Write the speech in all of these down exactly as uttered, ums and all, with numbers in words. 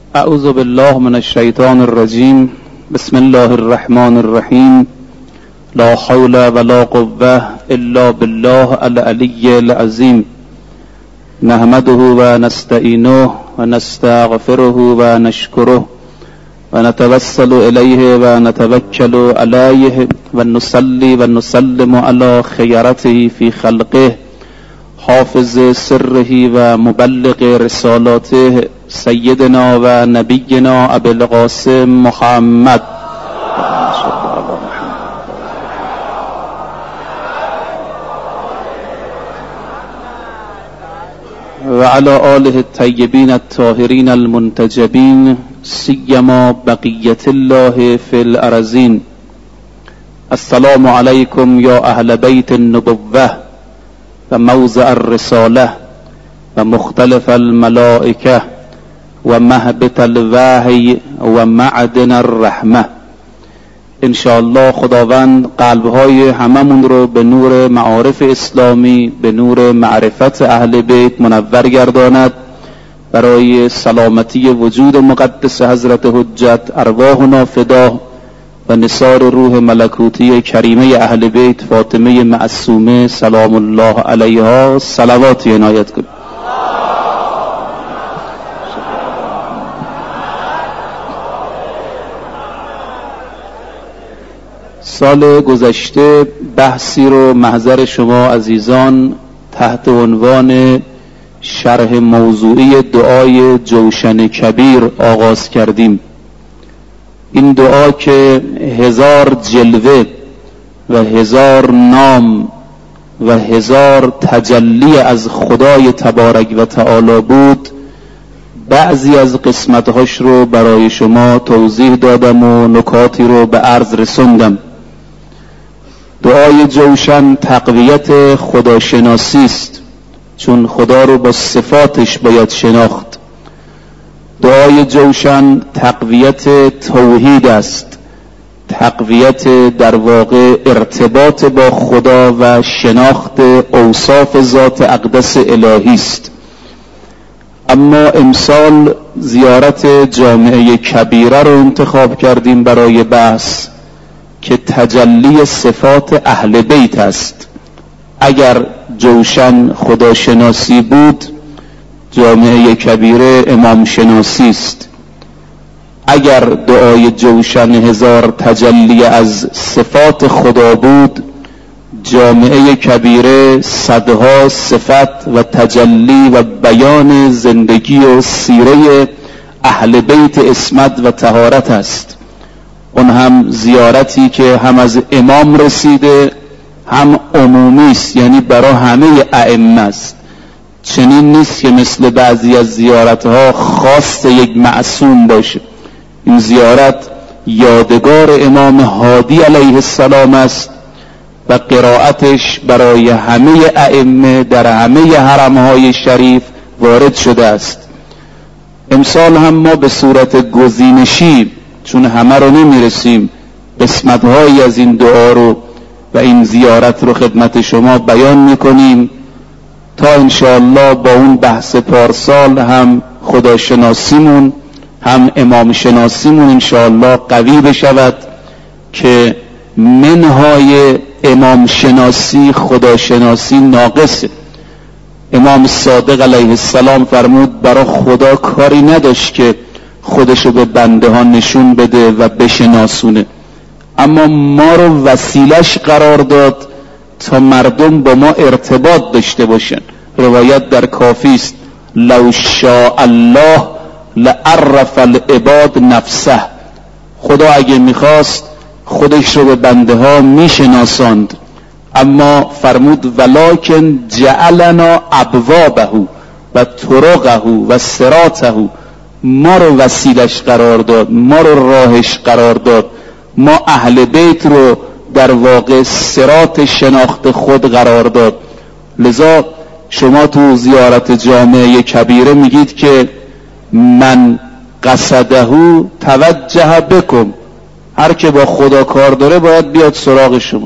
اعوذ بالله من الشیطان الرجیم. بسم الله الرحمن الرحیم. لا حول ولا قوة الا بالله العلی العظیم. نحمده و نستعینه و نستغفره و نشکره و نتوسل الیه و نتوکل علیه و نصلی و نسلم علی خیرته فی خلقه حافظ سره و مبلغ رسالاته سیدنا و نبینا ابی القاسم محمد و علی آله الطیبین الطاهرین المنتجبین سیما بقیت الله فی الارضین. السلام علیکم یا اهل بیت النبوة و موضع الرساله و مختلف الملائکه و مهبط الوحی و معدن الرحمه. انشاءالله خداوند قلبهای هممون رو به نور معارف اسلامی، به نور معرفت اهل بیت منور گرداند. برای سلامتی وجود مقدس حضرت حجت ارواحنا فدا و نثار روح ملکوتی کریمه اهل بیت فاطمه معصومه سلام الله علیها صلواتی عنایت کنید. سال گذشته بحثی رو محضر شما عزیزان تحت عنوان شرح موضوعی دعای جوشن کبیر آغاز کردیم. این دعا که هزار جلوه و هزار نام و هزار تجلی از خدای تبارک و تعالی بود، بعضی از قسمتهاش رو برای شما توضیح دادم و نکاتی رو به عرض رسوندم. دعای جوشن تقویت خداشناسی است، چون خدا رو با صفاتش باید شناخت. دعای جوشن تقویت توحید است، تقویت در واقع ارتباط با خدا و شناخت اوصاف ذات اقدس الهی است. اما امسال زیارت جامعه کبیره رو انتخاب کردیم برای بحث که تجلی صفات اهل بیت است. اگر جوشن خداشناسی بود، جامعه کبیره امام شناسی است. اگر دعای جوشن هزار تجلی از صفات خدا بود، جامعه کبیره صدها صفت و تجلی و بیان زندگی و سیره اهل بیت عصمت و طهارت است. اون هم زیارتی که هم از امام رسیده هم عمومی است، یعنی برای همه ائمه است. چنین نیست که مثل بعضی از زیارتها خاص یک معصوم باشه. این زیارت یادگار امام هادی علیه السلام است و قرائتش برای همه ائمه در همه حرمهای شریف وارد شده است. امسال هم ما به صورت گزینشی، چون همه رو نمیرسیم، قسمت‌هایی از این دعا رو و این زیارت رو خدمت شما بیان میکنیم تا انشاءالله با اون بحث پارسال هم خداشناسیمون هم امام شناسیمون انشاءالله قوی بشود که منهای امام شناسی خداشناسی ناقصه. امام صادق علیه السلام فرمود برای خدا کاری نداشت که خودشو به بنده ها نشون بده و بشناسونه، اما ما رو وسیلش قرار داد تا مردم با ما ارتباط داشته باشن. روایت در کافی است لو شاء الله لعرف العباد نفسه. خدا اگه میخواست خودش رو به بنده ها میشناساند، اما فرمود ولکن جعلنا ابوابه و طرقه و صراطه. ما رو وسیلش قرار داد، ما رو راهش قرار داد، ما اهل بیت رو در واقع صراط شناخت خود قرار داد. لذا شما تو زیارت جامعه کبیره میگید که من قصده توجه بکم، هر که با خدا کار داره باید بیاد سراغ شما.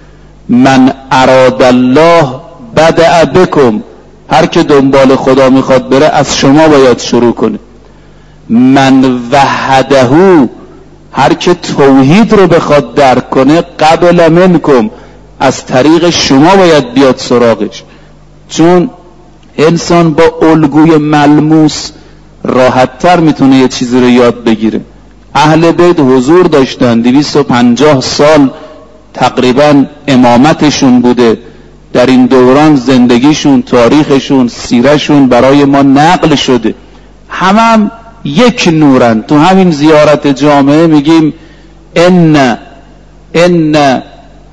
من اراد الله بدأ بکم، هر که دنبال خدا میخواد بره از شما باید شروع کنه. من وحدهو، هر که توحید رو بخواد درک کنه، قبل منکم، از طریق شما باید بیاد سراغش. چون انسان با الگوی ملموس راحت‌تر میتونه یه چیزی رو یاد بگیره. اهل بیت حضور داشتن، دویست و پنجاه سال تقریبا امامتشون بوده. در این دوران زندگیشون، تاریخشون، سیرشون برای ما نقل شده. همه هم یک نورن. تو همین زیارت جامعه میگیم ان ان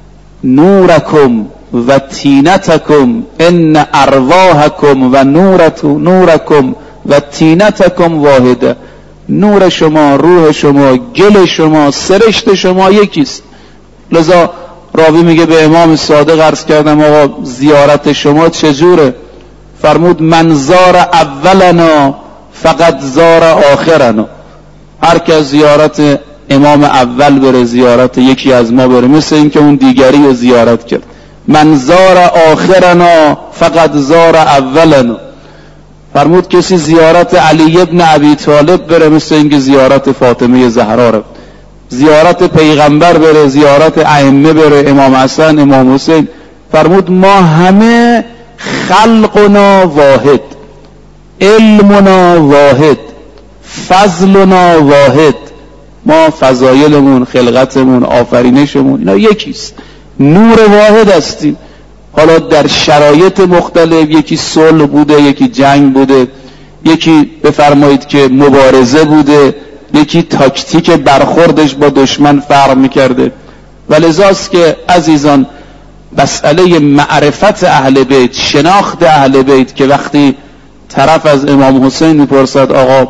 نورکم و تینتکم، ان ارواحکم و نورتو نورکم و تینتکم واحده. نور شما، روح شما، گل شما، سرشت شما یکیست. لذا راوی میگه به امام صادق عرض کردم آقا زیارت شما چجوره؟ فرمود من زار اولنا فقط زار آخرنا. هر که زیارت امام اول بره، زیارت یکی از ما بره، مثل این که اون دیگری رو زیارت کرد. من زار آخرنا فقط زار اولنا. فرمود کسی زیارت علی ابن ابی طالب بره، مثل این که زیارت فاطمه زهرا رو. زیارت پیغمبر بره، زیارت ائمه بره، امام حسن، امام حسین. فرمود ما همه خلقنا واحد، علمنا واحد، فضلنا واحد. ما فضایلمون، خلقتمون، آفرینشمون اینا یکیست، نور واحد هستیم. حالا در شرایط مختلف، یکی صلح بوده، یکی جنگ بوده، یکی بفرمایید که مبارزه بوده، یکی تاکتیک برخوردش با دشمن فرق میکرده. ولذاست که عزیزان مسئله معرفت اهل بیت، شناخت اهل بیت، که وقتی طرف از امام حسین میپرسد آقا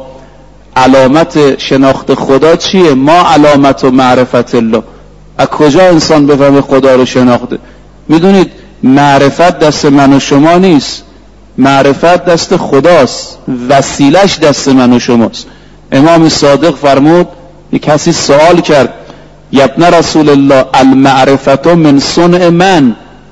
علامت شناخت خدا چیه؟ ما علامت و معرفت الله. از کجا انسان بفهمه خدا رو شناخته؟ میدونید معرفت دست من و شما نیست، معرفت دست خداست، وسیلش دست من و شماست. امام صادق فرمود، یک کسی سوال کرد یبن رسول الله المعرفت من صنع من،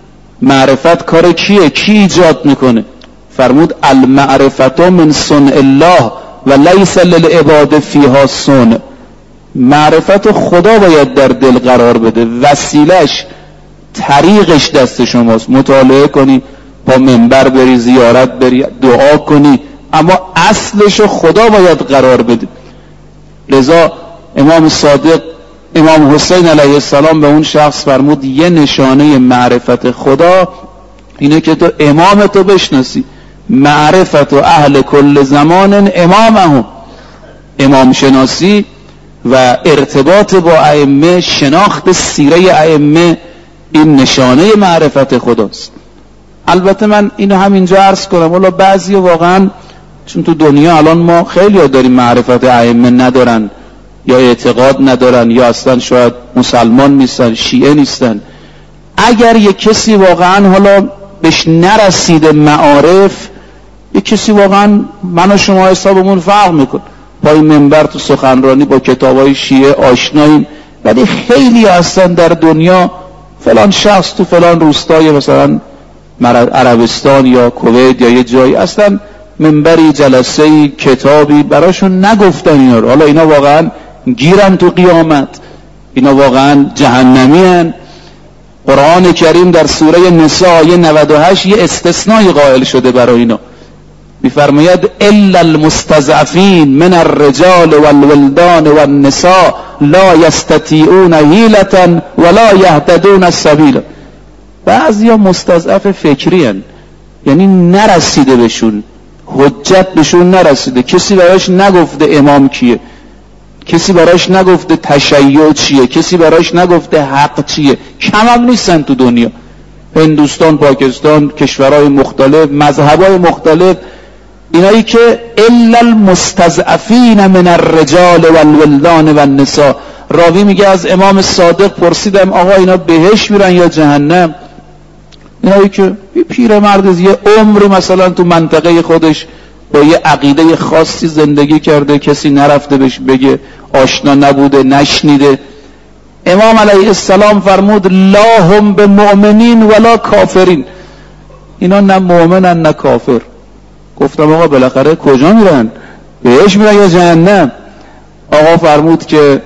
معرفت کار کیه؟ کی ایجاد میکنه؟ فرمود المعرفت من صنع الله و لیس للعباد فیها صنع. معرفت خدا باید در دل قرار بده، وسیلش، طریقش دست شماست. مطالعه کنی، با منبر بری، زیارت بری، دعا کنی، اما اصلش خدا باید قرار بده. لذا امام صادق، امام حسین علیه السلام به اون شخص فرمود یه نشانه معرفت خدا اینه که تو امامتو بشناسی. معرفت و اهل کل زمان امامهم، امام شناسی و ارتباط با ائمه، شناخت سیره ائمه، این نشانه معرفت خداست. البته من اینو همینجا عرض کنم، والا بعضی واقعا چون تو دنیا الان ما خیلی ها داریم معرفت ائمه ندارن، یا اعتقاد ندارن، یا اصلا شاید مسلمان نیستن، شیعه نیستن. اگر یک کسی واقعا حالا بهش نرسیده معارف، یک کسی واقعا من و شما حسابمون فرق میکن، پای منبر تو سخنرانی با کتابای شیعه آشناییم، ولی خیلی هستن در دنیا فلان شخص تو فلان روستای مثلا عربستان یا کویت یا یه جایی اصلا منبری، جلسه‌ای، کتابی براشون نگفتن اینا رو. حالا اینا واقعا گیرن تو قیامت، اینا واقعا جهنمی هن. قرآن کریم در سوره نساء آیه نود و هشت یه استثنایی قائل شده برای اینا، میفرماید الا المستضعفین من الرجال والولدان والنساء لا یستطیعون حیلة ولا یهتدون السبیل. بعضیا مستضعف فکری هن، یعنی نرسیده بهشون، حجت بهشون نرسیده، کسی براش نگفته امام کیه، کسی براش نگفته تشیع چیه، کسی براش نگفته حق چیه. کم هم نیستن تو دنیا، هندوستان، پاکستان، کشورهای مختلف، مذهبهای مختلف، اینایی که الا المستضعفین من الرجال والولدان والنساء. راوی میگه از امام صادق پرسیدم آقا اینا بهشت میرن یا جهنم؟ اینایی که یه پیرمرد یه عمر مثلا تو منطقه خودش با یه عقیده خاصی زندگی کرده، کسی نرفته بهش بگه، آشنا نبوده، نشنیده. امام علیه السلام فرمود لا هم به مؤمنین ولا کافرین، اینا نه مؤمنن نه کافر. گفتم آقا بالاخره کجا میرن؟ بهش میرن یا جهنم؟ آقا فرمود که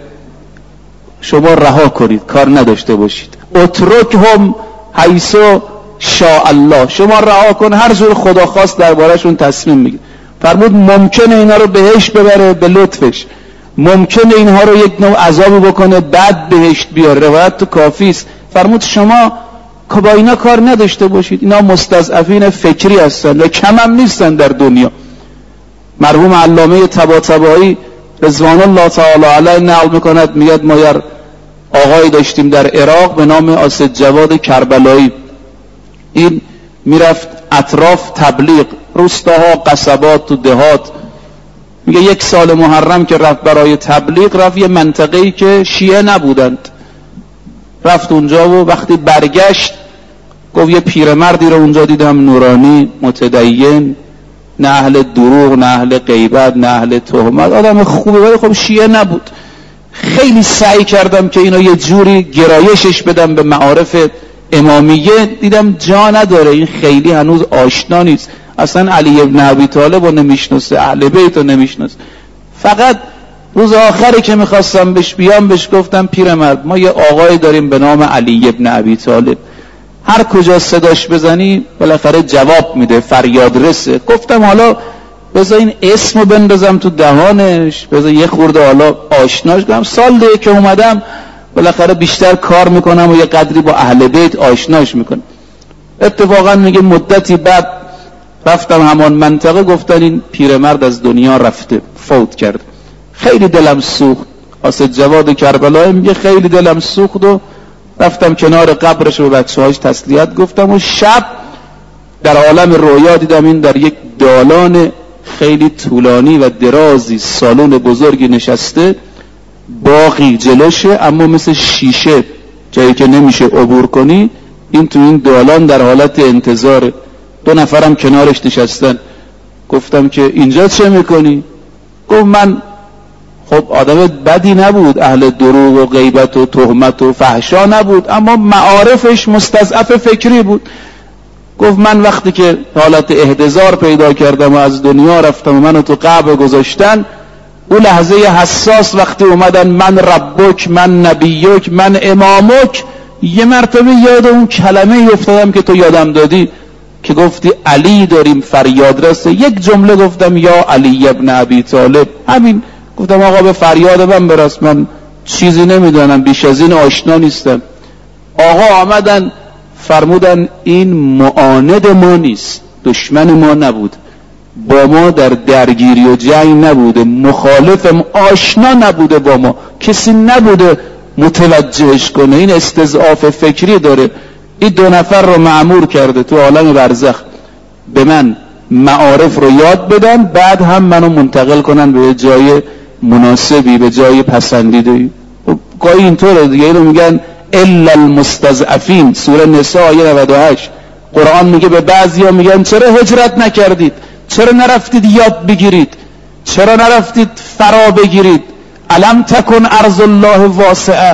شما رها کنید، کار نداشته باشید. اترکهم حیث شاء الله، شما رها کن، هر جور خدا خواست درباره‌شون تصمیم میگیره. فرمود ممکنه اینا رو بهشت ببره به لطفش، ممکنه اینها رو یک نوع عذابی بکنه بعد بهشت بیاره. روایت تو کافی است. فرمود شما که با اینا کار نداشته باشید، اینا مستضعفین فکری هستن و کم هم نیستن در دنیا. مرحوم علامه طباطبایی رضوان الله تعالی علیه نقل میکند، میاد ما یه آقایی داشتیم در عراق به نام اسد جواد کربلایی. این میرفت اطراف تبلیغ، روستاها، قصبات، تو دهات. میگه یک سال محرم که رفت برای تبلیغ، رفت یه منطقه‌ای که شیعه نبودند، رفت اونجا و وقتی برگشت گفت یه پیرمردی رو اونجا دیدم، نورانی، متدین، نه اهل دروغ، نه اهل غیبت، نه اهل تهمت، آدم خوبه، ولی خب شیعه نبود. خیلی سعی کردم که اینو یه جوری گرایشش بدم به معارف امامیه، دیدم جا نداره، این خیلی هنوز آشنا نیست، اصلا علی ابن ابی طالب رو نمیشناسه، اهل بیت رو نمیشناسه. فقط روز آخری که میخواستم بهش بیام بهش گفتم پیرمرد ما یه آقای داریم به نام علی ابن ابی طالب، هر کجا صداش بزنی بالاخره جواب میده، فریاد رسه. گفتم حالا بذار این اسمو بندازم تو دهانش، بذار یه خورده حالا آشناش کنم، سال دیگه که اومدم بالاخره بیشتر کار میکنم و یه قدری با اهل بیت آشناش میکنم. اتفاقا میگه مدتی بعد رفتم همان منطقه، گفتن این پیرمرد از دنیا رفته، فوت کرد. خیلی دلم سوخت. اسد جواد کربلایی میگه خیلی دلم سوخت و رفتم کنار قبرش و به بچه‌هاش تسلیت گفتم و شب در عالم رویا دیدم این در یک دالان خیلی طولانی و درازی، سالن بزرگی نشسته، باغی جلوشه اما مثل شیشه، جایی که نمیشه عبور کنی. این تو این دالان در حالت انتظاره، دو نفرم کنارش نشستن. گفتم که اینجا چه میکنی؟ گفت من خب آدم بدی نبود، اهل دروغ و غیبت و تهمت و فحشا نبود، اما معارفش مستضعف فکری بود. گفت من وقتی که حالت احتضار پیدا کردم و از دنیا رفتم و منو تو قبر گذاشتن، اون لحظه حساس وقتی اومدن من ربک، من نبیک، من امامک، یه مرتبه یاد اون کلمه افتادم که تو یادم دادی که گفتی علی داریم فریاد رسه. یک جمله گفتم یا علی ابن ابی طالب، همین. گفتم آقا به فریاد من برس، من چیزی نمیدونم، بیش از این آشنا نیستم. آقا آمدن فرمودن این معاند ما نیست، دشمن ما نبود، با ما در درگیری و جنگ نبوده، مخالفم، آشنا نبوده با ما، کسی نبوده متوجهش کنه، این استضعاف فکری داره. این دو نفر رو مأمور کرده تو عالم برزخ به من معارف رو یاد بدن، بعد هم منو منتقل کنن به جای مناسبی، به جای پسندیده. گاهی اینطوره دیگه، اینو میگن الا المستضعفین، سوره نساء آیه نود و هشت. قرآن میگه به بعضیا میگن چرا هجرت نکردید، چرا نرفتید یاد بگیرید، چرا نرفتید فرا بگیرید، الم تکن ارض الله واسعه.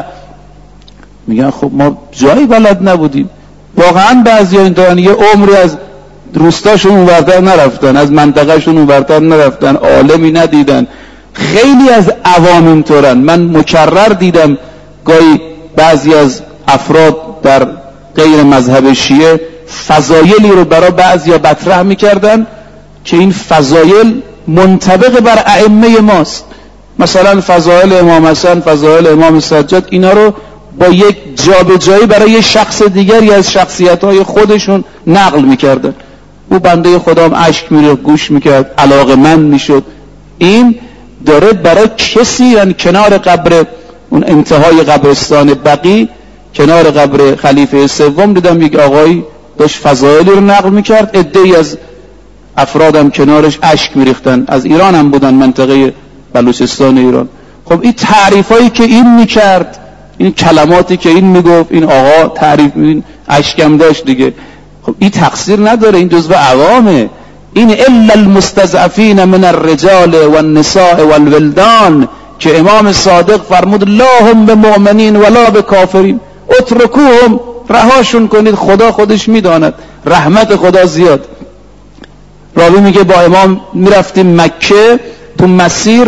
میگن خب ما جایی بلد نبودیم. واقعا بعضیا اینطورن، یه عمری از روستاشون اونورتر نرفتن، از منطقهشون اونورتر نرفتن، عالمی ندیدن. خیلی از عوام اینطورن. من مکرر دیدم گاهی بعضی از افراد در غیر مذهب شیعه فضایلی رو برای بعضیا مطرح میکردن که این فضایل منطبق بر ائمه ماست. مثلا فضایل امام حسن، فضایل امام سجاد، اینا رو با یک جابجایی برای شخص دیگری از شخصیت‌های خودشون نقل میکردن. او بنده خدام اشک میریخت، گوش میکرد، علاقه‌مند میشد. این داره برای کسی، یعنی کنار قبر اون انتهای قبرستان بقی، کنار قبر خلیفه سوم، دیدم یک آقایی داشت فضایلی رو نقل میکرد، عده‌ای از افرادم کنارش اشک میریختن، از ایران هم بودن، منطقه بلوچستان ایران. خب این تعریفایی که این میکرد، این کلماتی که این میگفت، این آقا تعریف، این اشکم داشت دیگه. خب این تقصیر نداره، این جزو عوامه. این الا المستضعفین من الرجال والنساء والولدان که امام صادق فرمود لا هم بمؤمنین ولا بکافرین، اترکوهم، رهاشون کنید، خدا خودش میداند، رحمت خدا زیاد. راوی میگه با امام میرفتیم مکه، تو تو مسیر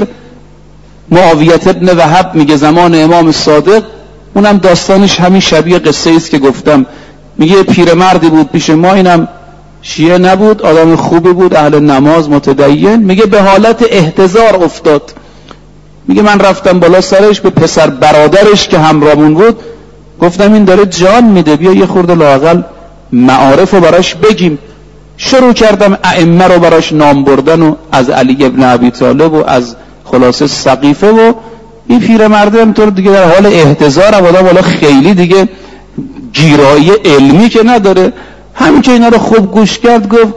معاویت ابن وهب میگه زمان امام صادق، اونم داستانش همین شبیه قصه است که گفتم. میگه پیرمردی بود پیش ما، اینم شیعه نبود، آدم خوبی بود، اهل نماز، متدین. میگه به حالت احتضار افتاد. میگه من رفتم بالا سرش، به پسر برادرش که همراهمون بود گفتم این داره جان میده، بیا یه خورده لااقل معارف رو براش بگیم. شروع کردم ائمه رو براش نام بردن و از علی ابن ابی طالب و از خلاصه سقیفه، و این پیرمرده همطور دیگه در حال احتضار هم آدم والا خیلی دیگه گیرایی علمی که نداره. همین که اینا رو خوب گوش کرد گفت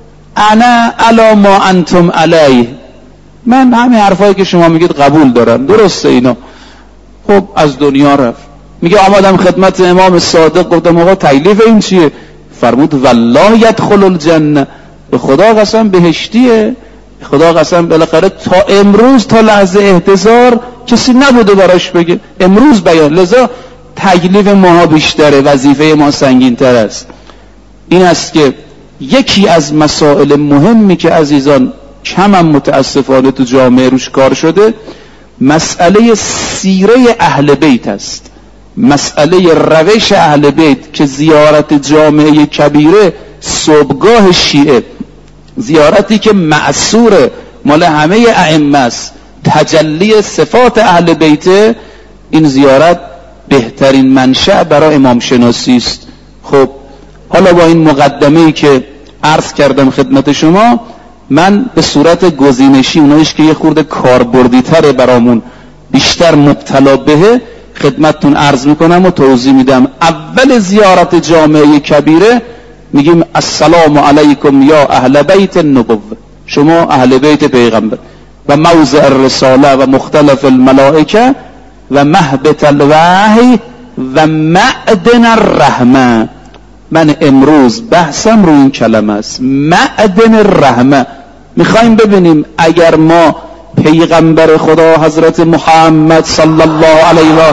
انا علی ما انتم علیه، من همین حرفایی که شما میگید قبول دارم، درسته اینا. خب از دنیا رفت. میگه آمدم خدمت امام صادق، گفتم آقا تکلیف این چیه؟ فرمود والله یدخل الجنه، به خدا قسم بهشتیه، خدا قسم. بالاخره تا امروز تا لحظه احتضار کسی نبوده براش بگه، امروز بیان. لذا تکلیف ما بیشتره، وظیفه ما سنگین‌تر است. این است که یکی از مسائل مهمی که عزیزان کم هم متاسفانه تو جامعه روش کار شده، مسئله سیره اهل بیت است، مسئله روش اهل بیت که زیارت جامعه کبیره، صبحگاه شیعه، زیارتی که معصور مال همه ائمه است، تجلی صفات اهل بیت، این زیارت بهترین منشأ برای امام شناسی است. خب حالا با این مقدمه‌ای که عرض کردم خدمت شما، من به صورت گزینشی اونایش که یه خورده کاربردی تره برامون، بیشتر مبتلا بهه، خدمتتون عرض میکنم و توضیح میدم. اول زیارت جامعه کبیره میگیم السلام علیکم یا اهل بیت النبوه، شما اهل بیت پیغمبر، و موضع الرساله و مختلف الملائکه و مهبط الوحی و معدن الرحمه. من امروز بحثم رو این کلمه است، معدن الرحمه. میخوایم ببینیم اگر ما پیغمبر خدا حضرت محمد صلی الله علیه و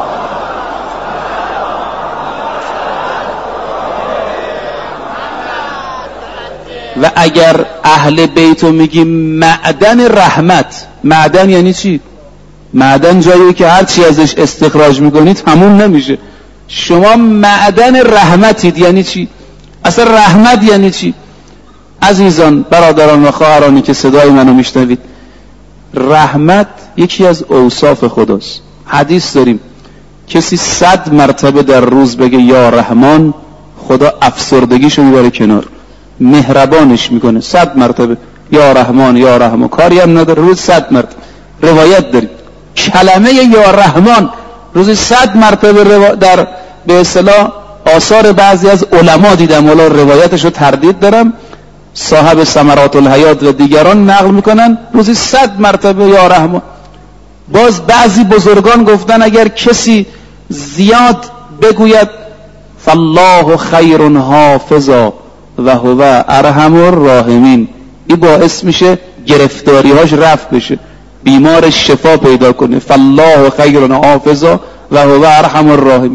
و اگر اهل بیتو میگیم معدن رحمت، معدن یعنی چی؟ معدن جایی که هر چی ازش استخراج میکنید تموم نمیشه. شما معدن رحمتید، یعنی چی؟ اصلا رحمت یعنی چی؟ عزیزان، برادران و خواهرانی که صدای منو میشنوید، رحمت یکی از اوصاف خداست. حدیث داریم کسی صد مرتبه در روز بگه یا رحمان، خدا افسردگیشو میبره کنار، مهربانش میکنه. صد مرتبه یا رحمان یا رحمان، کاری هم نداره، روز صد مرتبه. روایت داریم کلمه یا رحمان روزی صد مرتبه در به اصطلاح آثار بعضی از علما دیدم، ولی روایتش رو تردید دارم، صاحب ثمرات الحیات و دیگران نقل میکنن روزی صد مرتبه یا رحمان. باز بعضی بزرگان گفتن اگر کسی زیاد بگوید فالله خیر حافظا و هو ارحم الراحمین، این باعث میشه گرفتاری‌هاش رفع بشه، بیمار شفا پیدا کنه. فالله خیر حافظا و هو ارحم الراحمین.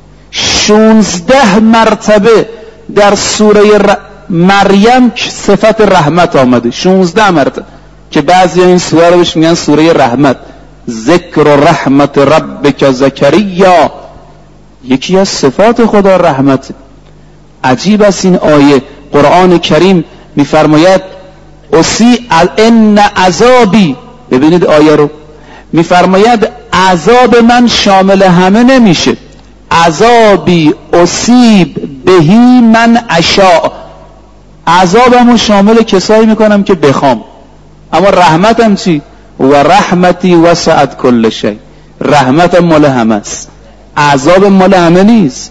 شانزده مرتبه در سوره ر... مریم صفت رحمت آمده، شانزده مرتبه، که بعضی این سوره رو بهش میگن سوره رحمت. ذکر رحمت ربک زکریا، یکی از صفات خدا رحمت. عجیب است این آیه. قرآن کریم میفرماید اسی ان عذابی، ببینید آیه رو، میفرماید عذاب من شامل همه نمیشه، عذابی اصیب بهی من اشاء، عذابمو شامل کسایی میکنم که بخوام. اما رحمتم چی؟ و رحمتی وسعت کل شی، رحمتم مال همه است، عذاب مال همه نیست.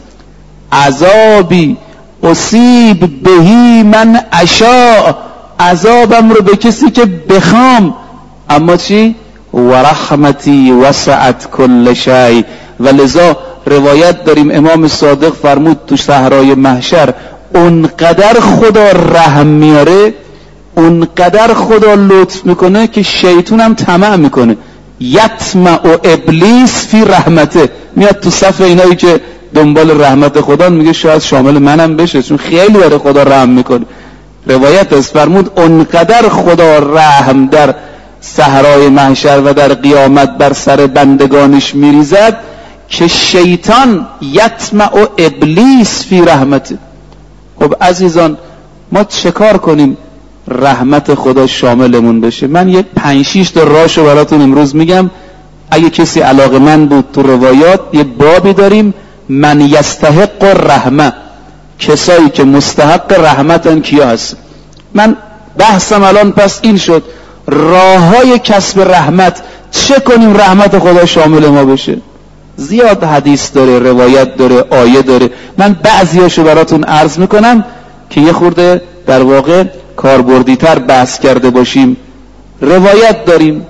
عذابی اصیب بهی من اشاء، عذابم رو به کسی که بخوام. اما چی؟ و رحمتی وسعت کل شی. و لذا روایت داریم امام صادق فرمود تو صحرای محشر اونقدر خدا رحم میاره، اونقدر خدا لطف میکنه که شیطون هم طمع میکنه. یطمع و ابلیس فی رحمته، میاد تو صف اینایی که دنبال رحمت خدا، میگه شاید شامل منم بشه، چون خیلی برای خدا رحم میکنه. روایت است فرمود اونقدر خدا رحم در صحرای محشر و در قیامت بر سر بندگانش میریزد که شیطان یطمع و ابلیس فی رحمته. خب عزیزان ما چه کار کنیم رحمت خدا شاملمون بشه؟ من یه پنج شیش تا راهشو براتون امروز میگم. اگه کسی علاقه من بود تو روایات یه بابی داریم من یستحق الرحمه، کسایی که مستحق رحمتن کیا هست. من بحثم الان پس این شد راههای کسب رحمت، چه کنیم رحمت خدا شامل ما بشه؟ زیاد حدیث داره، روایت داره، آیه داره. من بعضیاشو براتون عرض میکنم که یه خورده در واقع کاربردی تر بحث کرده باشیم. روایت داریم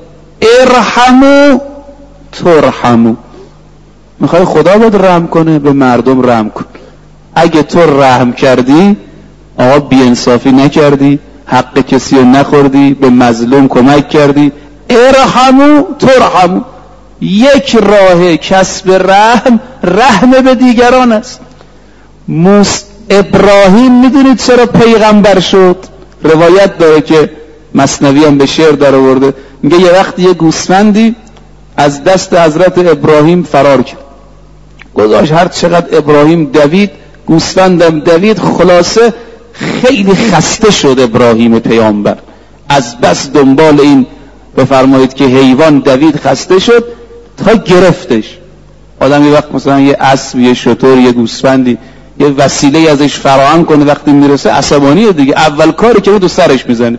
ارحمو ترحمو. میخوای خدا بهت رحم کنه، به مردم رحم کن. اگه تو رحم کردی، آقا بی‌انصافی نکردی، حق کسی رو نخوردی، به مظلوم کمک کردی، ارحمو ترحمو. یک راه کسب رحم رحم به دیگران است. موسی ابراهیم میدونید چرا پیغمبر شد؟ روایت داره که مثنوی هم به شعر در آورده، میگه یه وقت یه گوسفندی از دست حضرت ابراهیم فرار کرد، گذاشت هر چقدر ابراهیم دوید گوسفندم دوید، خلاصه خیلی خسته شد ابراهیم پیامبر از بس دنبال این بفرمایید که حیوان دوید، خسته شد تا گرفتش. آدم یه وقت مثلا یه اسب، یه شتر، یه گوسفندی یه وسیله ازش فراهم کنه، وقتی میرسه عصبانیه دیگه، اول کاری که بود سرش میزنه.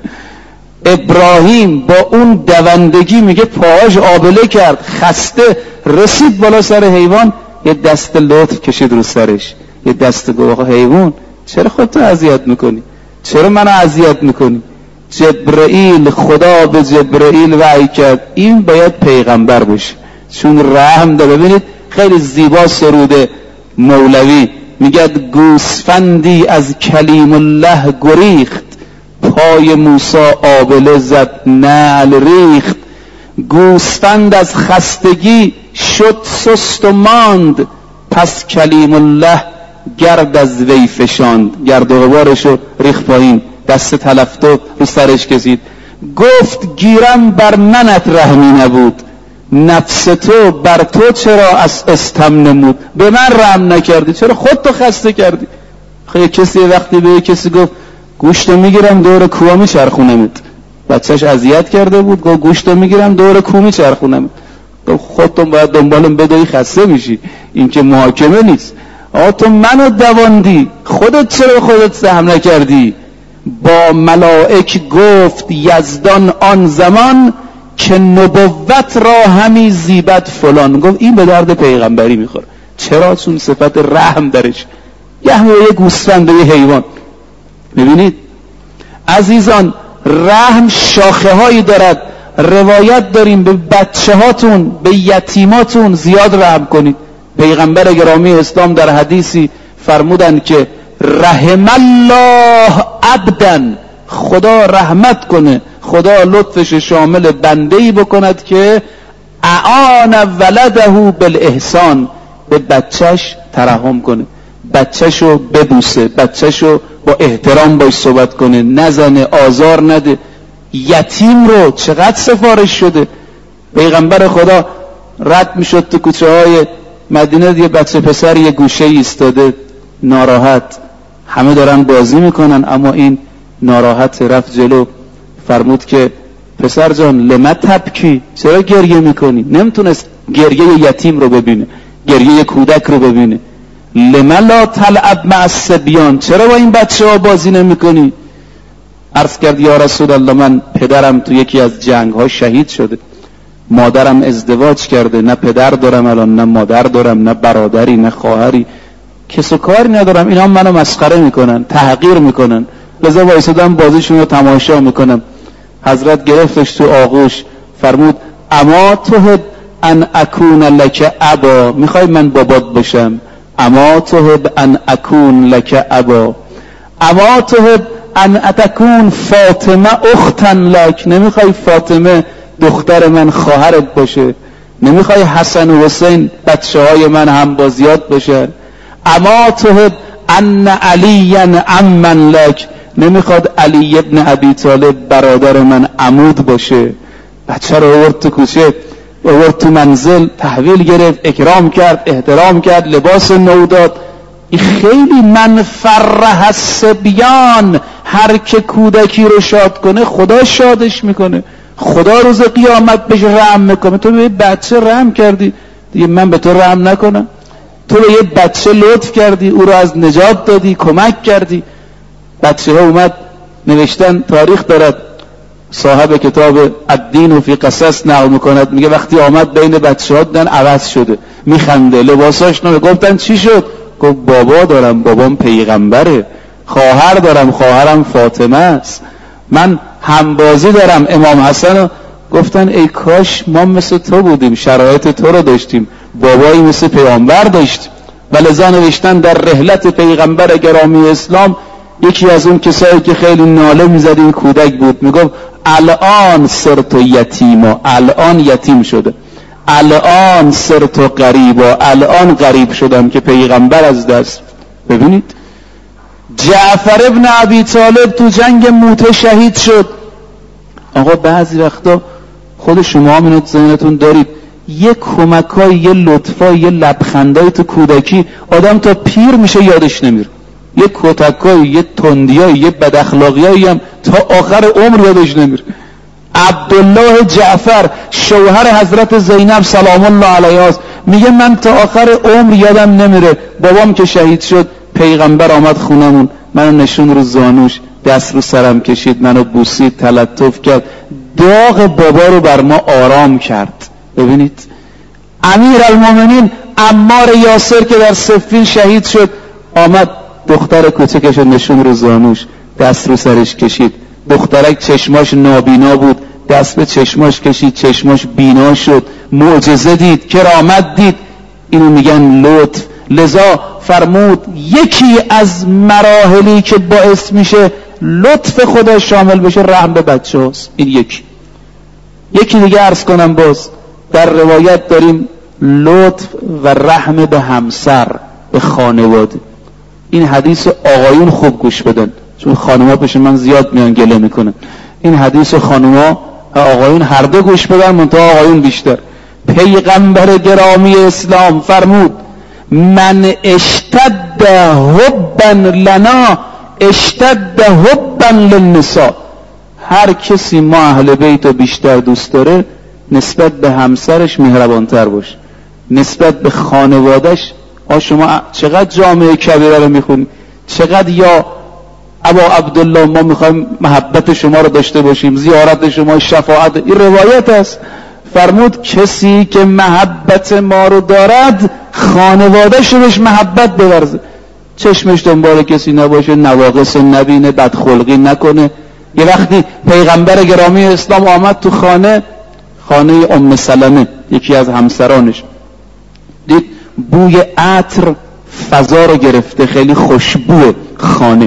ابراهیم با اون دوندگی میگه پاهاش آبله کرد، خسته، رسید بالا سر حیوان، یه دست لطف کشید رو سرش، یه دست گفت حیوان چرا خودتو اذیت میکنی؟ چرا منو اذیت میکنی؟ جبرئیل، خدا به جبرئیل وحی کرد این باید پیغمبر باشه چون رحم داره. ببینید خیلی زیبا سروده مولوی میگه گوسفندی از کلیم الله گریخت، پای موسی آبله زد نعل ریخت. گوسفند از خستگی شد سست و ماند، پس کلیم الله گرد از وی فشاند، گرد و غبارشو ریخ پایین، دست تلفتو رو سرش کشید. گفت گیرم بر منت رحمی نبود، نفس تو بر تو چرا از استم نمود. به من رحم نکردی، چرا خودتو خسته کردی؟ خیلی کسی وقتی به کسی گفت گوشتو میگیرم دور کوه میچرخونمت، بچهش اذیت کرده بود، گفت گوشتو میگیرم دور کوه میچرخونمت، گفت خودتون باید دنبالم بدوی خسته میشی، این که محاکمه نیست. آقا تو منو دواندی، خودت چرا خودت سهم نکردی؟ با ملائک گفت یزدان آن زمان، که نبوت را همی زیبد فلان. گفت این به درد پیغمبری میخوره. چرا؟ چون صفت رحم درش. یه همه یه گوسفند و یه حیوان. ببینید عزیزان رحم شاخه هایی دارد. روایت داریم به بچه هاتون، به یتیماتون زیاد رحم کنید. پیغمبر گرامی اسلام در حدیثی فرمودند که رحم الله عبدا، خدا رحمت کنه، خدا لطفش شامل بنده‌ای بکند که اعان ولده بالاحسان، به بچهش ترحم کنه، بچهشو ببوسه، بچهشو با احترام باش صحبت کنه، نزنه، آزار نده. یتیم رو چقدر سفارش شده. پیغمبر خدا رد میشد تو کوچه های مدینه، یه بچه پسر یه گوشه ایستاده ناراحت، همه دارن بازی میکنن اما این ناراحت، رفت جلو فرمود که پسر جان لما تبکی، چرا گریه میکنی؟ نمیتونست گریه یتیم رو ببینه، گریه کودک رو ببینه. لما لا تلعب مع الصبیان، چرا با این بچه ها بازی نمیکنی؟ عرض کرد یا رسول الله من پدرم تو یکی از جنگ ها شهید شده، مادرم ازدواج کرده، نه پدر دارم الان، نه مادر دارم، نه برادری، نه خواهری، کس و کاری ندارم، اینا منو مسخره میکنن، تحقیر میکنن، لذا وایسادم بازیشون رو تماشا میکنم. حضرت گرفتش تو آغوش فرمود اما تحب ان اکون لک ابا، میخوای من بابات باشم؟ اما تحب ان اکون لک ابا، اما تحب ان اتکون فاطمه اختن لک، نمیخوای فاطمه دختر من خواهرت باشه؟ نمیخوای حسن و حسین بچه های من هم بازیات باشن؟ اما تحب ان علی عمن لک، نمیخواد علی ابن ابی طالب برادر من عمود باشه؟ بچه رو آورد تو کوچه، آورد تو منزل، تحویل گرفت، اکرام کرد، احترام کرد، لباس نو داد. این خیلی من فرح الصبیان، هر که کودکی رو شاد کنه خدا شادش میکنه، خدا روز قیامت بهش رحم میکنه. تو به یه بچه رحم کردی، دیگه من به تو رحم نکنم؟ تو به یه بچه لطف کردی، او رو از نجات دادی، کمک کردی. بچه ها اومد نوشتن، تاریخ دارد، صاحب کتاب الدین و فی قصص نقل میکند، میگه وقتی آمد بین بچه ها دیدن عوض شده، میخنده، لباساش نمه. گفتن چی شد؟ گفت بابا دارم، بابام پیغمبره. خواهر دارم، خواهرم فاطمه است. من همبازی دارم، امام حسن. گفتن ای کاش ما مثل تو بودیم، شرایط تو رو داشتیم، بابایی مثل پیغمبر داشتیم. ولذا نوشتن در رحلت پیغمبر گرامی اسلام، یکی از اون کسایی که خیلی ناله میزد این کودک بود، میگفت الان صرت یتیما، الان یتیم شده، الان صرت غریبا، الان غریب شدم که پیغمبر از دست. ببینید جعفر ابن ابی طالب تو جنگ موته شهید شد. آقا بعضی وقتا خود شما هم اینو تو ذهنتون دارید، یه کمکای، یه لطفای، یه لبخندای تو کودکی آدم تا پیر میشه یادش نمیره. یه کتکای، یه تندیای، یه بداخلاقیایی هم تا آخر عمر یادش نمیره. عبدالله جعفر شوهر حضرت زینب سلام الله علیها میگه من تا آخر عمر یادم نمیره، بابام که شهید شد پیغمبر آمد خونمون، منو نشون رو زانوش، دست رو سرم کشید، منو بوسید، تلطف کرد، داغ بابا رو بر ما آرام کرد. ببینید امیرالمومنین عمار یاسر که در صفین شهید شد، آمد دختر کوچکش نشون رو زانوش، دست رو سرش کشید. دخترک چشماش نابینا بود، دست به چشماش کشید، چشماش بینا شد، معجزه دید، کرامت دید. اینو میگن لطف. لذا فرمود یکی از مراحلی که باعث میشه لطف خدا شامل بشه رحم به بچه هاست. این یکی. یکی دیگه عرض کنم، باز در روایت داریم لطف و رحم به همسر، به خانواده. این حدیث آقایون خوب گوش بدن، چون خانوما پیش من زیاد میان گله میکنن. این حدیث خانوما و آقایون هر دو گوش بدن، منتها آقایون بیشتر. پیغمبر گرامی اسلام فرمود من اشتد حبا لنا اشتد حبا للنساء. هر کسی ما اهل بیت رو بیشتر دوست داره، نسبت به همسرش مهربانتر باشه، نسبت به خانوادش. آ شما چقدر جامعه کبیره رو میخونی، چقدر یا ابا عبدالله ما میخوایم محبت شما رو داشته باشیم، زیارت شما، شفاعت. این روایت است. فرمود کسی که محبت ما رو دارد، خانواده‌اش رو بهش محبت بورزه، چشمش دنبال کسی نباشه، نواقص نبینه، بدخلقی نکنه. یه وقتی پیغمبر گرامی اسلام آمد تو خانه، خانه ام سلمه یکی از همسرانش، دید بوی عطر فضا رو گرفته، خیلی خوشبوه خانه.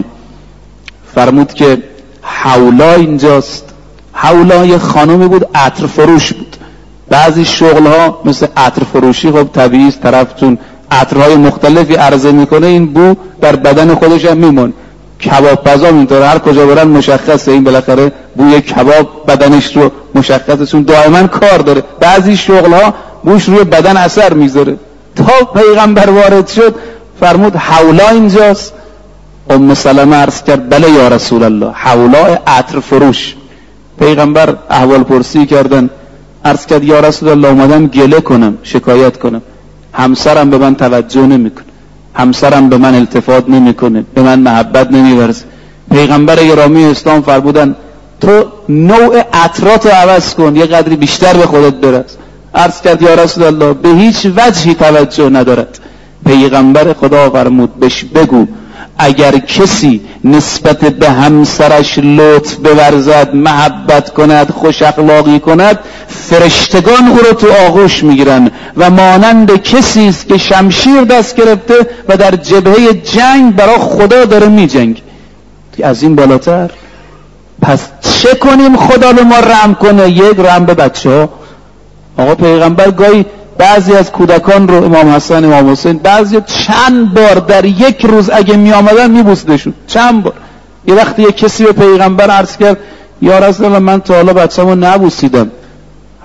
فرمود که حولا اینجاست. حولا یه خانمی بود، عطر فروش بود. بعضی شغل ها مثل عطر فروشی خب طبیعی است، طرف چون عطرهای مختلفی عرضه میکنه این بو در بدن خودش هم میمونه. کباب پزا اینطور، هر کجا برن مشخصه، این بالاخره بوی کباب بدنش رو مشخصه، چون دائما کار داره. بعضی شغل ها بوش روی بدن اثر میذاره. تا پیغمبر وارد شد فرمود حولا اینجاست. ام سلمه عرض کرد بله یا رسول الله، حولا عطر فروش. پیغمبر احوال پرسی کردن، عرض کرد یا رسول الله اومدم گله کنم، شکایت کنم، همسرم به من توجه نمیکنه، همسرم به من التفات نمیکنه، به من محبت نمیورزه. پیغمبر گرامی اسلام فرمودن تو نوع عطرات رو عوض کن، یه قدری بیشتر به خودت برس. عرض کرد یا رسول الله به هیچ وجهی توجه ندارد. پیغمبر خدا فرمود بهش بگو اگر کسی نسبت به همسرش لطف بورزد، محبت کند، خوش اخلاقی کند، فرشتگان او رو تو آغوش میگیرن و مانند کسی است که شمشیر دست گرفته و در جبهه جنگ برای خدا داره میجنگ. از این بالاتر پس چه کنیم خدا به ما رحم کنه؟ یک، رحم به بچه ها. آقا پیغمبر گاهی بعضی از کودکان رو، امام حسن، امام حسین، بعضی چند بار در یک روز اگه می آمدن می بوسیدشون، چند بار. یه وقتی یک کسی به پیغمبر عرض کرد یا رسول الله من تا حالا بچه‌مو نبوسیدم،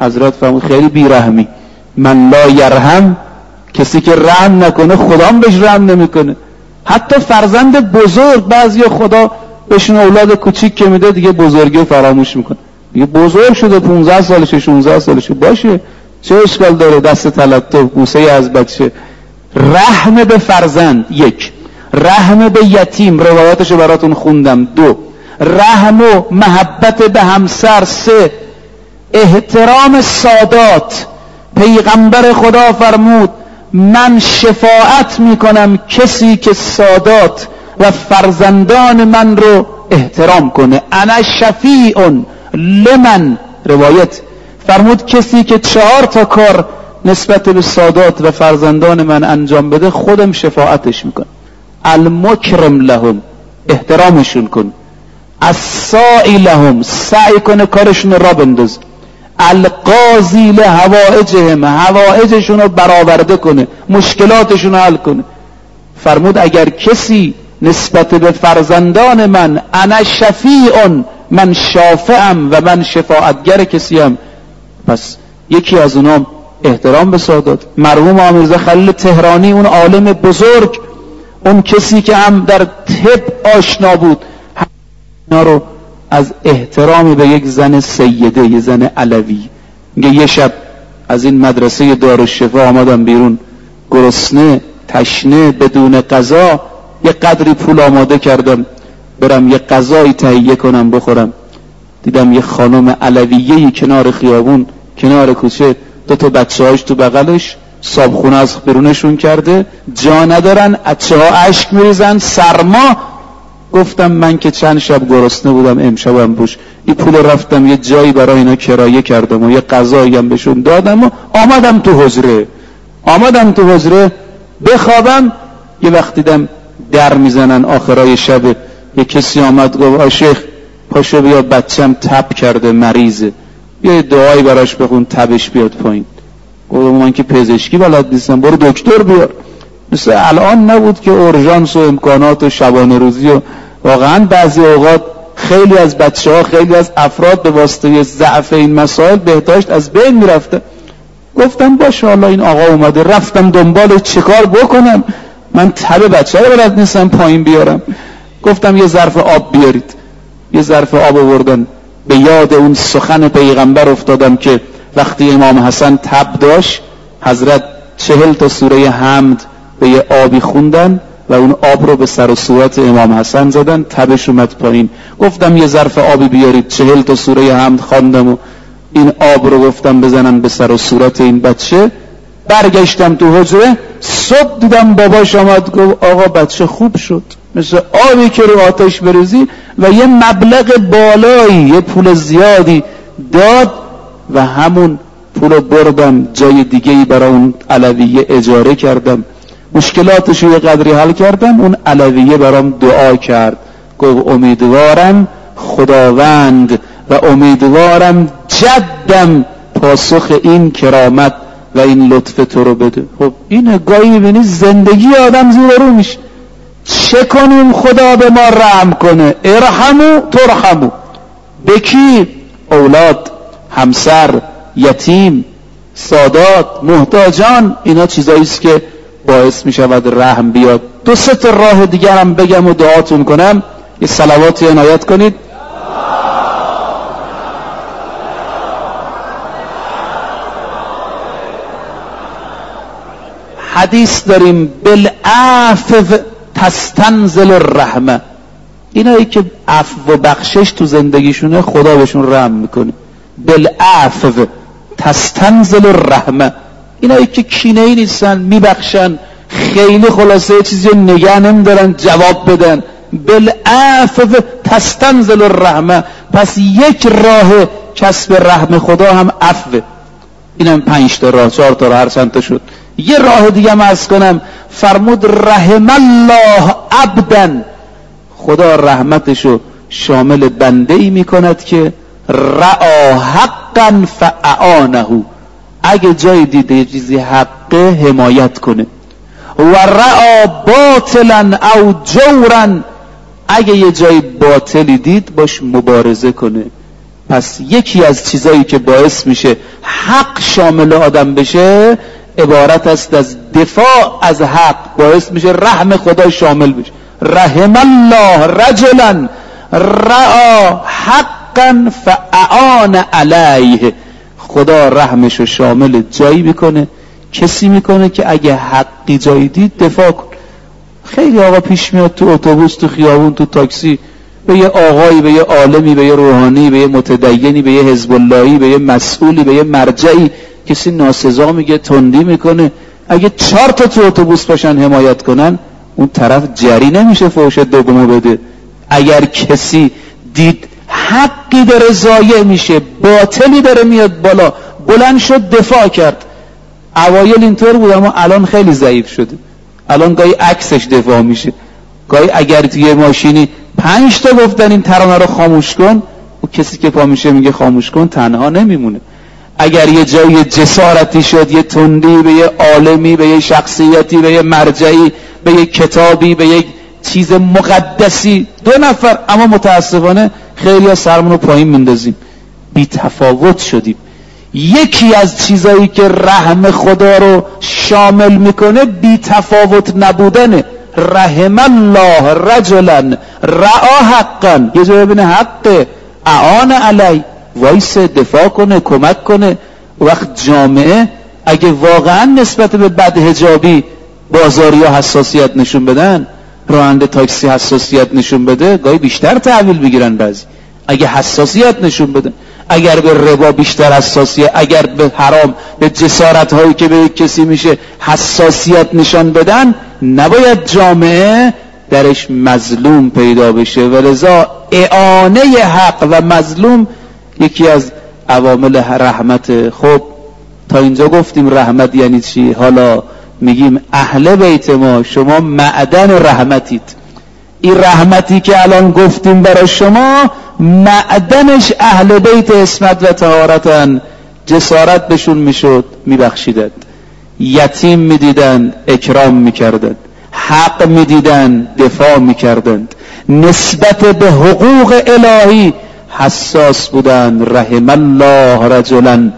حضرت فرمود خیلی بیرحمی، من لا یرحم، کسی که رحم نکنه خدا هم بهش رحم نمیکنه. حتی فرزند بزرگ بعضی خدا بهشون اولاد کوچیک که میده دیگه بزرگی رو فراموش میکنه، دیگه بزرگ شده پونزده سالشه شانزده سالشه، باشه چه اشکال داره، دست تلطف بوسه از بچه. رحم به فرزند یک، رحم به یتیم روایاتشو براتون خوندم دو، رحم و محبت به همسر سه، احترام سادات. پیغمبر خدا فرمود من شفاعت میکنم کسی که سادات و فرزندان من رو احترام کنه. انا شفیع لمن، روایت فرمود کسی که چهار تا کار نسبت به سادات و فرزندان من انجام بده خودم شفاعتش میکنم. المکرم لهم، احترامشون کن. الساعی لهم، سعی کنه کارشون را بنداز. القاضی لحوائجهم، حوائجشون رو برآورده کنه، مشکلاتشون رو حل کنه. فرمود اگر کسی نسبت به فرزندان من انا شفیع، من شافعم و من شفاعتگر کسیم، پس یکی از اونام احترام به سادات. مرحوم آقا میرزا خلیل تهرانی، اون عالم بزرگ، اون کسی که هم در طب آشنا بود، اینا رو از احترام به یک زن سیده، یک زن علوی، میگه یه شب از این مدرسه دارالشفا آمدم بیرون گرسنه تشنه بدون غذا، یه قدری پول آماده کردم برم یه غذایی تهیه کنم بخورم، دیدم یه خانم علویه‌ای کنار خیابون کنار کوچه، دو تا بچه‌هاش تو بغلش، صابخونه از برونشون کرده، جا ندارن، بچه ها اشک میریزن، سرما. گفتم من که چند شب گرسنه بودم امشبم بوش این پول رفتم یه جایی برای اینا کرایه کردم و یه غذایی هم بهشون دادم و آمدم تو حجره آمدم تو حجره بخوابم. یه وقت دیدم در میزنن آخرای شب، یه کسی آمد گفت آ شیخ پاشو بیا بچم تب کرده مریضه، بیا دعایی براش بخون تبش بیاد پایین. گفتم من که پزشکی بلد نیستم، برو دکتر بیار. مثل الان نبود که اورژانس و امکانات و شبانه روزی و واقعا بعضی اوقات خیلی از بچه ها خیلی از افراد به واسطه ضعف این مسائل بهداشت از بین میرفته. گفتم باشه حالا این آقا اومده، رفتم دنبال چیکار بکنم، من تب بچه ها بلد نیستم پایین بیارم. گفتم یه ظرف آب بیارید، یه ظرف آب آوردن. به یاد اون سخن پیغمبر افتادم که وقتی امام حسن تب داشت حضرت چهل تا سوره حمد به یه آبی خوندن و اون آب رو به سر و صورت امام حسن زدن، تبش اومد پایین. گفتم یه ظرف آبی بیارید، چهل تا سوره حمد خواندم و این آب رو گفتم بزنن به سر و صورت این بچه. برگشتم تو حجره، صبح دیدم باباش آمد گفت آقا بچه خوب شد، مثل آبی که رو آتش بریزی، و یه مبلغ بالایی یه پول زیادی داد و همون پول بردم جای دیگه‌ای برای اون علویه اجاره کردم، مشکلاتش رو یه قدری حل کردم. اون علویه برام دعا کرد، گفت امیدوارم خداوند و امیدوارم جدم پاسخ این کرامت و این لطف تو رو بده. خب این گاهی میبینی زندگی آدم زیر رو میشه. چه کنیم خدا به ما رحم کنه؟ ارحمو ترحمو. به کی؟ اولاد، همسر، یتیم، سادات، محتاجان. اینا چیزایی است که باعث می شود رحم بیاد. دو سه تا راه دیگر هم بگم و دعاتون کنم. یه صلواتی عنایت کنید. حدیث داریم بالعفو تستنزل الرحمه. اینایی که عفو و بخشش تو زندگیشونه خدا بهشون رحم میکنه. بالعفو تستنزل الرحمه. اینایی که کینه‌ای نیستن، میبخشن، خیلی خلاصه چیزی نگه نمیدارن جواب بدن. بالعفو تستنزل الرحمه. پس یک راه کسب رحم خدا هم عفو. اینم پنج تا راه، چهار تا راه، هر چند تا شد. یه راه دیگه هم عرض کنم، فرمود رحم الله عبدا. خدا رحمتشو شامل بنده ای میکند که رعا حقا فاعانه، اگه جای دیده یه چیزی حقه حمایت کنه. و رعا باطلا او جورا، اگه یه جای باطلی دید باش مبارزه کنه. پس یکی از چیزایی که باعث میشه حق شامل آدم بشه عبارت است از دفاع از حق، باعث میشه رحم خدا شامل بشه. رحم الله رجلا رعا حقا فاعان علیه. خدا رحمشو شامل جایی میکنه، کسی میکنه که اگه حقی جایی دید دفاع کن. خیلی آقا پیش میاد تو اتوبوس، تو خیابون، تو تاکسی، به یه آقایی، به یه عالمی، به یه روحانی، به یه متدینی، به یه حزب اللهی، به یه مسئولی، به یه مرجعی کسی ناسزا میگه، تندی میکنه، اگه چهار تا تو اتوبوس باشن حمایت کنن اون طرف جری نمیشه فوش دومو بده. اگر کسی دید حقی داره ضایع میشه، باطلی داره میاد بالا، بلند شد دفاع کرد. اوایل اینطور بود اما الان خیلی ضعیف شده. الان گاهی عکسش دفاع میشه، گاهی اگر توی ماشینی پنج تا گفتن این ترانه رو خاموش کن، و کسی که پا میشه میگه خاموش کن تنها نمیمونه. اگر یه جای جسارتی شد، یه تندی به یه عالمی، به یه شخصیتی، به یه مرجعی، به یه کتابی، به یه چیز مقدسی، دو نفر، اما متاسفانه خیلی ها سرمون رو پایین میندازیم، بی تفاوت شدیم. یکی از چیزایی که رحم خدا رو شامل میکنه بی تفاوت نبودنه. رحم الله رجلا رعا حقا، یه جایی ببینه حقه، اعان علی، وایس دفاع کنه، کمک کنه. وقت جامعه اگه واقعا نسبت به بدحجابی بازاری ها حساسیت نشون بدن، راننده تاکسی حساسیت نشون بده، گاهی بیشتر تحویل بگیرن. بعضی اگه حساسیت نشون بدن، اگر به ربا بیشتر حساسیت، اگر به حرام، به جسارت هایی که به کسی میشه حساسیت نشان بدن، نباید جامعه درش مظلوم پیدا بشه. ولذا اعانه حق و مظلوم یکی از عوامل رحمت. خب تا اینجا گفتیم رحمت یعنی چی. حالا میگیم اهل بیت ما شما معدن رحمتید. این رحمتی که الان گفتیم برای شما معدنش اهل بیت اسمت و طهارتن. جسارت بهشون میشد میبخشیدند، یتیم میدیدند اکرام میکردند، حق میدیدند دفاع میکردند، نسبت به حقوق الهی حساس بودند. رحم الله رجلا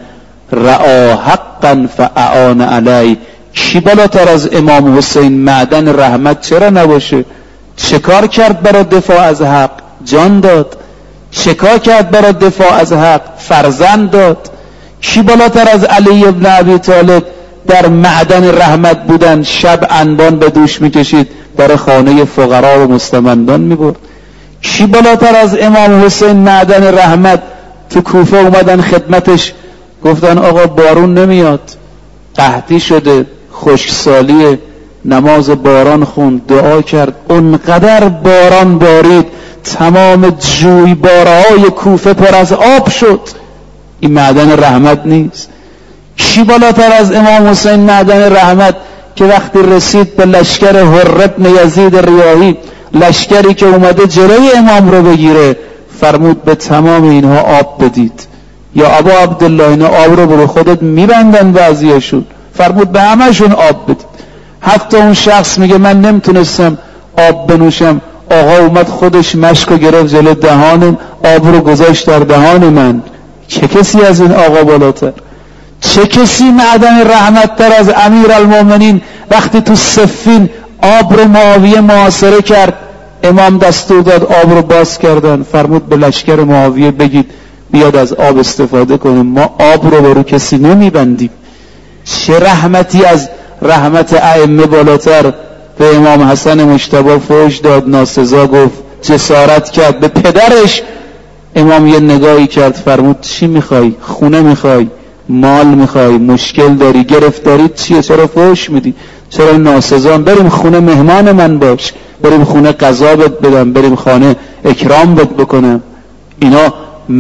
رعا حقا فاعان علی. کی بالاتر از امام حسین معدن رحمت چرا نباشه؟ چه کار کرد برای دفاع از حق؟ جان داد. چه کار کرد برای دفاع از حق؟ فرزند داد. کی بالاتر از علی ابن ابی طالب در معدن رحمت بودن؟ شب انبان به دوش میکشید، در خانه فقرا و مستمندان میبرد. کی بالاتر از امام حسین معدن رحمت؟ تو کوفه اومدن خدمتش، گفتن آقا بارون نمیاد، قحطی شده، خشکسالیه، نماز باران خوند، دعا کرد، اونقدر باران بارید تمام جویبارهای کوفه پر از آب شد. این معدن رحمت نیست؟ کی بالاتر از امام حسین معدن رحمت که وقتی رسید به لشکر حر بن یزید ریاحی، لشکری که اومده جلوی امام رو بگیره، فرمود به تمام اینها آب بدید. یا ابا عبدالله اینا آب رو برو خودت میبندن بعضیشون، فرمود به همشون آب بدید. حتی اون شخص میگه من نمیتونستم آب بنوشم، آقا اومد خودش مشکو گرفت جلو دهانم، آب رو گذاشت در دهان من. چه کسی از این آقا بالاتر؟ چه کسی معدن رحمت تر از امیرالمومنین؟ وقتی تو صفین آب رو معاویه محاصره کرد، امام دستور داد آب رو باز کردن، فرمود به لشکر معاویه بگید بیاد از آب استفاده کنه، ما آب رو برو کسی نمیبندیم. چه رحمتی از رحمت ائمه بالاتر؟ به امام حسن مجتبی فوش داد، ناسزا گفت، جسارت کرد. به پدرش امام یه نگاهی کرد، فرمود چی میخوای؟ خونه میخوای؟ مال میخوای؟ مشکل داری؟ گرفتاری چیه؟ چرا فوش میدی؟ چرا ناسزان؟ بریم خونه مهمان من باش، بریم خونه غذا بد بدم، بریم خانه اکرام بد بکنم. اینا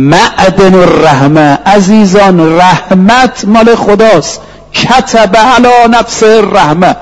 معدن الرحمه. عزیزان رحمت مال خداست. کتب علی نفس الرحمه،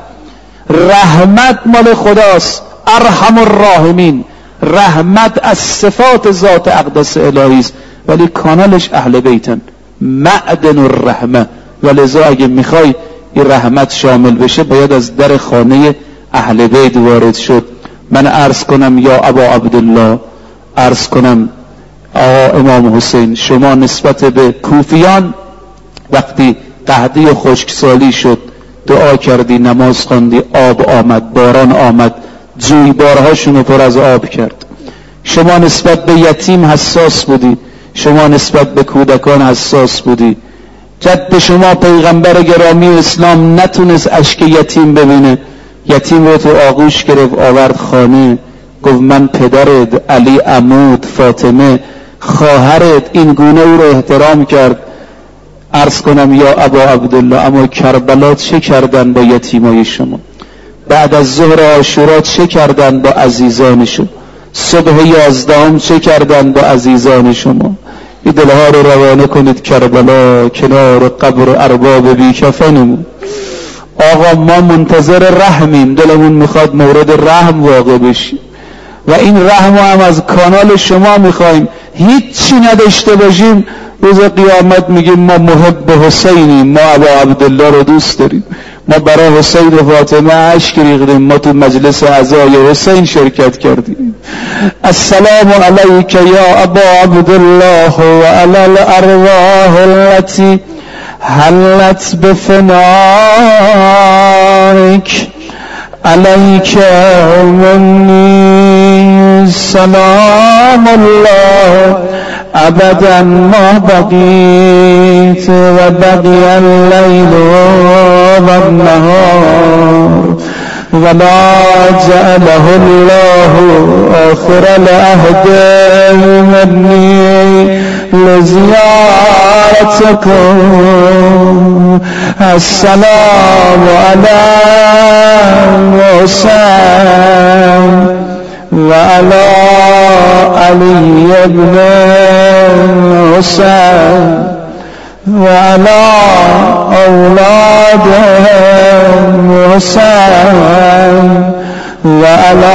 رحمت مال خداست. ارحم الراحمین. رحمت از صفات ذات اقدس الهی است، ولی کانالش اهل بیتن. معدن الرحمه. ولذا اگه میخوای این رحمت شامل بشه باید از در خانه اهل بیت وارد شد. من عرض کنم یا ابا عبدالله، عرض کنم آقا امام حسین، شما نسبت به کوفیان وقتی قحطی و خشکسالی شد دعا کردی، نماز خواندی، آب آمد، باران آمد، جویبارهاشون رو پر از آب کرد. شما نسبت به یتیم حساس بودی، شما نسبت به کودکان حساس بودی. جد شما پیغمبر گرامی اسلام نتونست اشک یتیم ببینه، یتیم رو تو آغوش گرفت آورد خانه، گفت من پدرت، علی عمود، فاطمه خواهرت، این گونه او رو احترام کرد. عرض کنم یا ابا عبدالله، اما کربلا چه کردن با یتیمای شما؟ بعد از ظهر عاشورا چه کردن با عزیزانشون؟ صبح یازدهم چه کردن با عزیزان شما؟ این دلها رو روانه کنید کربلا، کنار قبر ارباب بی کفنمون. آقا ما منتظر رحمیم، دلمون میخواد مورد رحم واقع بشیم و این رحم هم از کانال شما میخوایم. هیچی نداشته باشیم روز قیامت میگیم ما محب حسینیم، ما ابا عبدالله رو دوست داریم، ما برای حسین و فاطمه اشک ریختیم، ما تو مجلس عزای حسین شرکت کردیم. السلام علیک یا ابا عبدالله و علی الارواح التي حلت بفنائك علیک منی سلام الله ابدا ما بقیت و بقی اللیل و النهار ولا جعله الله آخر العهد منی لزیارتكم. السلام علی حسین و علی علی ابن حسین و علی اولاد حسین و علی.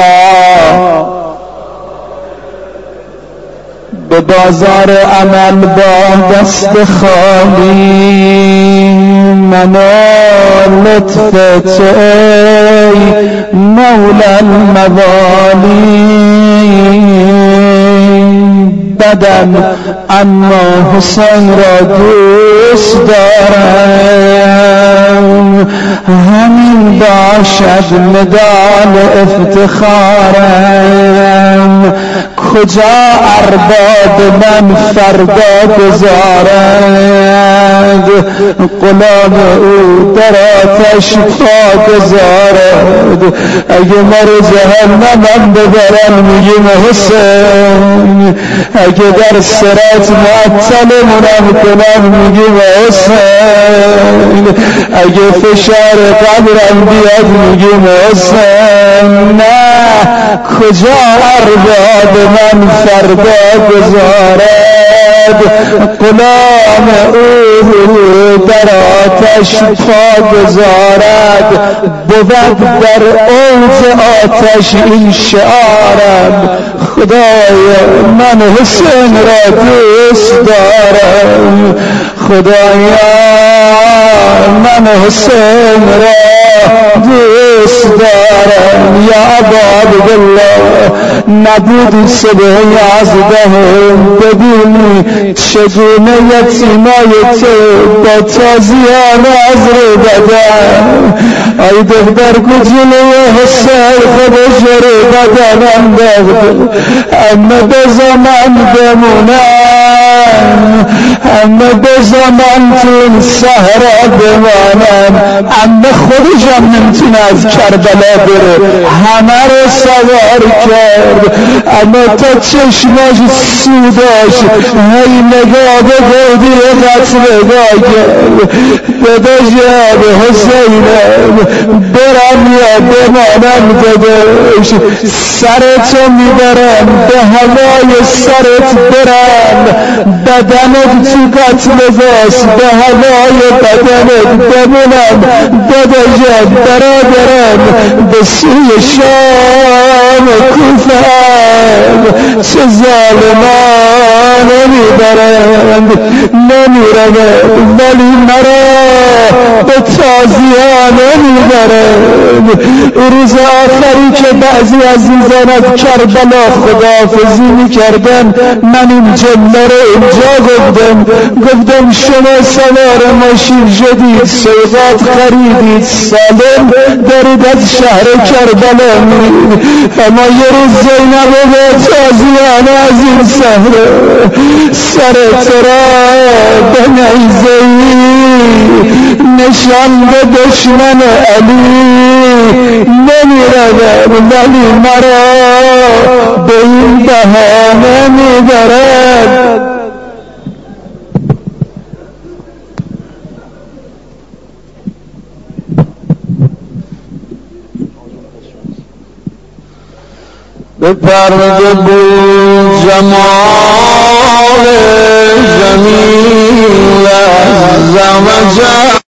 به بازار عمل با دست خالی من لطف تو ای مولا الموالی بدن، اما حسین را دوست دارم، همین باشد مدال افتخارم. کجا ارباب من فردا گذارد، غلام او در آتش پا گذارد. اگه مر جهنمم ببرن میگیم حسین، اگه در صراط معطلمونم کنم میگیم حسین، اگه فشار قبرم بیاد میگیم حسین. نه، کجا ارباب من فردا گذارد، غلام او در آتش پا گذارد. بود در اوج آتش این شعارم، خدایا من حسین را دوست دارم، خدایا من حسین را دوست دارم. یا ابا عبدالله، نبودی صبح یازدهم ببینی چگونه یتیمای تو با تازیان از رو دادن. ای دختر کجلوی حسین خودش رو دادن انداخته، اما به زمان بمونم، اما به زمان تو این صحرا بمانم. اما خودشم نمیتونه از کربلا بره، همه رو سوار کرد، اما تا چشماش سوداش هی نگاه به گودی قتل نگاه کرد. داداش یاد حسینم، برم یا بمانم داداش، سرتو میبرم به هوای سرت برم، بدنت تو قتل باس به هوای بدنت بمونم. داداش برادرم به سوی شام کوفه چه ظالمان میبرند، نه نمیرود ولی مرا به تازیانه میبرد. روز آخری که بعضی عزیزان از کربلا خداحافظی میکردن من این جمله رو اینجا گفتم گفتم شما سوار ماشین شدید سوغات خریدید سالم دارید از شهر کربلا میرید اما یه روز زینب به تازیانه از این شهر سر ترا به نیزه‌ای نشان به دشمن علی نمیرود ولی مرا به این بهانه میبرد. به پرده بود جمال جمیل از زمجه